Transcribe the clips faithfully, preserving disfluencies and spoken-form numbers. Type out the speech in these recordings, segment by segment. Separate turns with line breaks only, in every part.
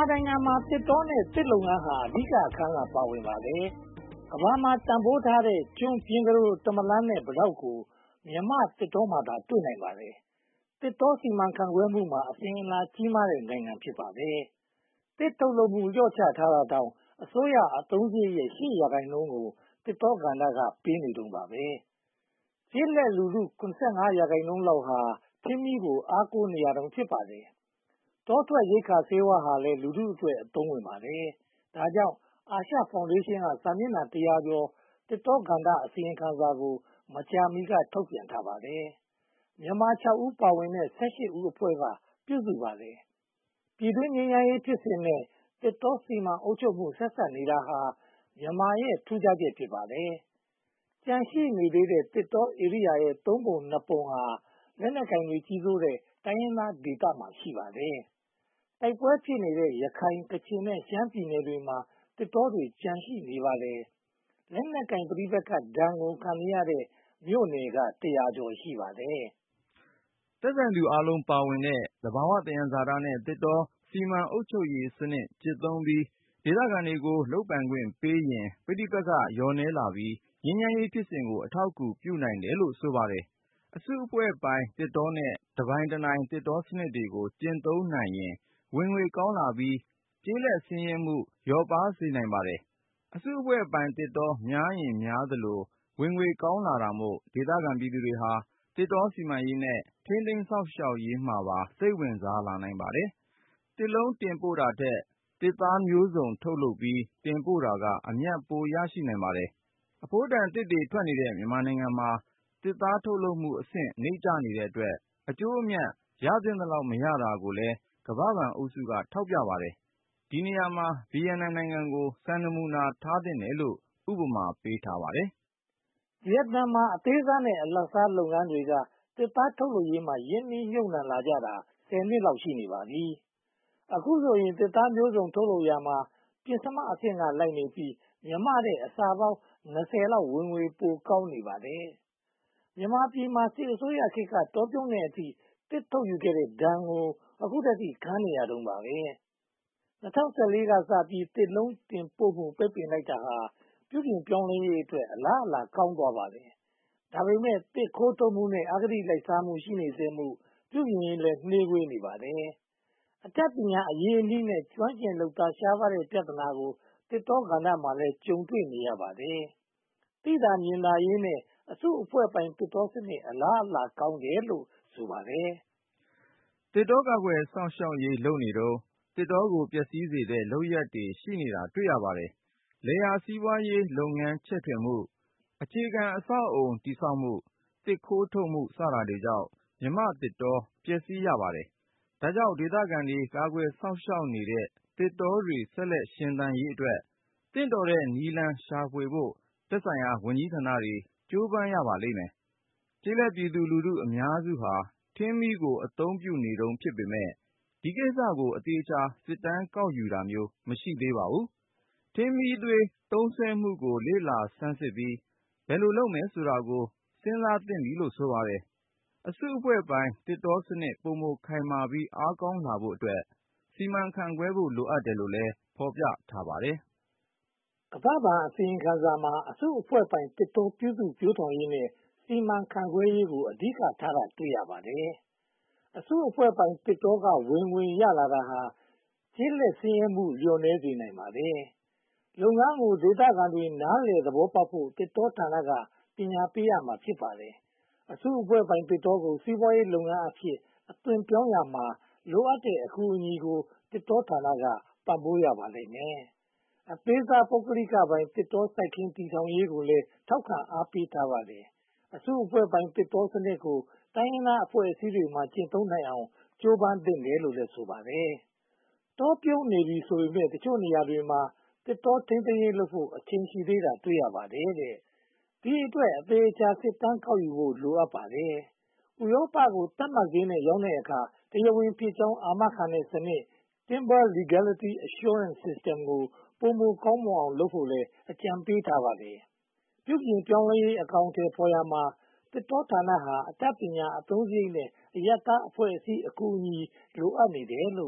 နိုင်ငံမှာသစ်တောနဲ့သစ်လုပ်ငန်းဟာအဓိကအခန်းကဏ္ဍပါဝင်ပါတယ်။ကမ္ဘာမှာတန်ဖိုးထားတဲ့ကျွန်း၊ပြင်ကလေး၊တမလန်းနဲ့ပိတောက်ကိုမြန်မာ့သစ်တောမှာသာတွေ့နိုင်ပါတယ်။သစ်တောစီမံခန့်ခွဲမှုမှာအစဉ်အလာကြီးမားတဲ့နိုင်ငံဖြစ်ပါတယ်။သစ်ထုတ်လုပ်မှုလျော့ချထားတာတောင်အစိုးရအသုံးစရိတ်ရဲ့ ရှစ်ရာခိုင်နှုန်းကိုသစ်တောကဏ္ဍကပေးနေတုန်းပါပဲ။ကျေးလက်လူထု ၇၅ ရာခိုင်နှုန်းလောက်ဟာထင်းမီးကိုအားကိုးနေရတုန်းဖြစ်ပါတယ်။တောထွက်ရိက္ခာဆေးဝါးဟာလည်းလူထုအတွက်အသုံးဝင်ပါတယ်။ဒါကြောင့်အာရှဖောင်ဒေးရှင်းကစာမျက်နှာတစ်ရာကျော်သစ်တောကဏ္ဍအစီရင်ခံစာကိုမကြာမီကထုတ်ပြန်ထားပါတယ်။မြန်မာ ခြောက် ဦးပါဝင်တဲ့ ဆယ့်ရှစ် ဦးအဖွဲ့ကပြုစုပါတယ်။ပြည်တွင်းငြိမ်းချမ်းရေးဖြစ်စဉ်နဲ့သစ်တောစီမံအုပ်ချုပ်မှုဆက်စပ်နေတာဟာမြန်မာရဲ့ထူးခြားချက်ဖြစ်ပါတယ်။ကျန်ရှိနေသေးတဲ့သစ်တောဧရိယာရဲ့ သုံးပုံနှစ်ပုံဟာလက်နက်ကိုင်တွေကြီးစိုးတဲ့တိုင်းရင်းသားဒေသမှာရှိပါတယ်။တိုက်ပွဲဖြစ်နေတဲ့ရခိုင်၊ကချင်နဲ့ရှမ်းပြည်နယ်တွေမှာသစ်တောတွေကျန်ရှိနေပါတယ်။လက်နက်ကိုင်ပဋိပက္ခဒဏ်ကိုခံနေရတဲ့မြို့နယ်ကတစ်ရာကျော်ရှိပါတယ်
။သက်ဆိုင်သူအားလုံးပါဝင်တဲ့သဘာဝသယံဇာတနဲ့သစ်တောစီမံအုပ်ချုပ်ရေးစနစ်ကျင့်သုံးပြီးဒေသခံတွေကိုလုပ်ပိုင်ခွင့်ပေးရင်ပဋိပက္ခလျော့နည်းလာပြီးငြိမ်းချမ်းရေးဖြစ်စဉ်ကိုအထောက်အကူပြုနိုင်တယ်လို့ဆိုပါတယ်။အစုအဖွဲ့ပိုင်းသစ်တောနဲ့တပိုင်တနိုင်သစ်တောစနစ်တွေကိုကျင့်သုံးနိုင်ရင်ဝင်ငွေကောင်းလာပြီးကျေးလက်ဆင်းရဲမှုလျော့ပါးစေနိုင်ပါတယ်။အစုအဖွဲ့ပိုင်းသစ်တောများရင်များသလိုဝင်ငွေကောင်းလာတာမို့ဒေသခံပြည်သူတွေဟာသစ်တောစီမံရေးနဲ့ထိန်းသိမ်းစောင့်ရှောက်ရေးမှာပါစိတ်ဝင်စားလာနိုင်ပါတယ်။သစ်လုံးတင်ပို့တာထက်သစ်သားမျိုးစုံထုတ်လုပ်ပြီးတင်ပို့တာကအမြတ်ပိုရရှိနိုင်ပါတယ်။အဖိုးတန်သစ်တွေထွက်နေတဲ့မြန်မာနိုင်ငံမှာသစ်သားထုတ်လုပ်မှုအဆင့်နိမ့်ကျနေတဲ့အတွက်အကျိုးအမြတ်ရသင့်သလောက်မရတာကိုလည်းကမ္ဘာ့ဘဏ်အုပ်စုကထောက်ပြပါတယ်။ဒီနေရာမှာဗီယက်နမ်နိုင်ငံကိုစံနမူနာထားသင့်တယ်လို့ဥပမာပေးထားပါတယ်
။ဗီယက်နမ်မှာအသေးစားနဲ့အလတ်စားလုပ်ငန်းတွေကသစ်သားထုတ်လုပ်ရေးမှာရင်းနှီးမြုပ်နံှလာကြတာဆယ်နှစ်လောက်ရှိနေပါပြီ။အခုဆိုရင်သစ်သားမျိုးစုံထုတ်လုပ်ရာမှာပဉ္စမအဆင့်ကလိုက်နေပြီးမြန်မာထက်အဆပေါင်းနှစ်ဆယ်လောက်ဝင်ငွေပိုကောင်းနေပါတယ်။မြန်မာပြည်မှာစစ်အစိုးရခေတ်ကတောပြုန်းတဲ့အထိသစ်ထုတ်ယူခဲ့တဲ့ဒဏ်ကိုအခုထက်ထိခံနေရတုန်းပါပဲ။၂၀၁၄ ကစပြီးသစ်လုံးတင်ပို့မှုပိတ်ပင်လိုက်တာဟာပြုပြင်ပြောင်းလဲရေးအတွက်အလားအလာကောင်းသွားပါတယ်။ဒါပေမဲ့သစ်ခိုးထုတ်မှုနဲ့အဂတိလိုက်စားမှုရှိနေဆဲမို့ပြုပြင်ရေးလည်းနှေးကွေးနေပါတယ်။အတတ်ပညာအရင်းအနှီးနဲ့ကျွမ်းကျင်လုပ်သားရှားပါးတဲ့ပြဿနာကိုသစ်တောကဏ္ဍမှာလည်းကြုံတွေ့နေရပါတယ်။သိသာမြင်သာရေးနဲ့အစုအဖွဲ့ပိုင်းသစ်တောစနစ်အလားအလာကောင်းတယ်လို့ဆိုပါတယ်
။သစ်တောကာကွယ်စောင့်ရှောက်ရေးလုပ်နေတုန်းသစ်တောကိုပျက်စီးစေတဲ့လုပ်ရပ်တွေရှိနေတာတွေ့ရပါတယ်။လယ်ယာစီးပွားရေးလုပ်ငန်းချဲ့ထွင်မှုအခြေခံအဆောက်အအုံတည်ဆောက်မှုသစ်ခိုးထုတ်မှုစတာတွေကြောင့်မြန်မာ့သစ်တောပျက်စီးရပါတယ်။ဒါကြောင့်ဒေသခံတွေကာကွယ်စောင့်ရှောက်နေတဲ့သစ်တောတွေဆက်လက်ရှင်သန်ရေးအတွက်သင့်တော်တဲ့နည်းလမ်းရှာဖွေဖို့သက်ဆိုင်ရာဝန်ကြီးဌာနတွေကြိုးပမ်းရပါလိမ့်မယ်။ကျေးလက်ပြည်သူလူထုအများစုဟာထင်းမီးကိုအသုံးပြုနေတုန်းဖြစ်ပေမယ့်ဒီကိစ္စကိုအသေအချာစစ်တမ်းကောက်ယူတာမျိုးမရှိသေးပါဘူး။ထင်းမီးသွေးသုံးစွဲမှုကိုလေ့လာဆန်းစစ်ပြီးဘယ်လိုလုပ်မယ်ဆိုတာကိုစဉ်းစားသင့်ပြီလို့ဆိုပါတယ်။အစုအဖွဲ့ပိုင်းသစ်တောစနစ်ပိုမိုခိုင်မာပြီးအားကောင်းလာဖို့အတွက်စီမံခန့်ခွဲဖို့လိုအပ်တယ်လို့လည်းဖော်ပြထားပါတယ်
။ကမ္ဘာ့ဘဏ်အစီရင်ခံစာမှာအစုအဖွဲ့ပိုင်းသစ်တောပြုစုပျိုးထောင်ရေးနဲ့စီမံခန့်ခွဲရေးကိုအဓိကထားတာတွေ့ရပါတယ်။အစုအဖွဲ့ပိုင်းသစ်တောကဝင်ငွေရလာတာဟာကျေးလက်ဆင်းရဲမှုလျော့နည်းစေနိုင်ပါတယ်။လုပ်ငန်းကိုဒေသခံတွေနားလည်သဘောပေါက်ဖို့သစ်တောဌာနကပညာပေးရမှာဖြစ်ပါတယ်။အစုအဖွဲ့ပိုင်းသစ်တောကိုစီးပွားရေးလုပ်ငန်းအဖြစ်အသွင်ပြောင်းရာမှာလိုအပ်တဲ့အကူအညီကိုသစ်တောဌာနကပံ့ပိုးရပါလိမ့်မယ်။အသေးစားပုဂ္ဂလိကပိုင်းသစ်တောစိုက်ခင်းတည်ထောင်ရေးကိုလည်းထောက်ခံအားပေးထားပါတယ်။အစုအဖွဲ့ပိုင်းသစ်တောစနစ်ကိုတိုင်းရင်းသားအဖွဲ့အစည်းတွေမှာကျင့်သုံးနိုင်အောင်ကြိုးပမ်းသင့်တယ်လို့လည်းဆိုပါတယ်။တောပြုန်းနေပြီဆိုပေမယ့်တချို့နေရာတွေမှာသစ်တောထိန်းသိမ်းရေးလုပ်ဖို့အချိန်ရှိသေးတာတွေ့ရပါတယ်တဲ့။ဒီအတွက်အသေအချာစစ်တမ်းကောက်ယူဖို့လိုအပ်ပါတယ်။ဥရောပကိုသတ်မှတ်ဈေးနဲ့ရောင်းတဲ့အခါတရားဝင်ဖြစ်ကြောင်းအာမခံတဲ့စနစ် Timber Legality Assurance System ကိုပိုမိုကောင်းမွန်အောင်လုပ်ဖို့လည်းအကြံပေးထားပါတယ်။ပြုပြင်ပြောင်းလဲရေးအကောင်အထည်ဖော်ရာမှာသစ်တောဌာနဟာအတတ်ပညာအသုံးစရိတ်နဲ့အရပ်သားအဖွဲ့အစည်းအကူအညီလိုအပ်နေတယ်လို့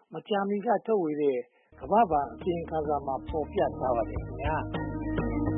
မကြာမီကထုတ်ဝေတဲ့ကမ္ဘာ့ဘဏ်အစီရင်ခံစာမှာဖော်ပြထားပါတယ်ခင်ဗျာ။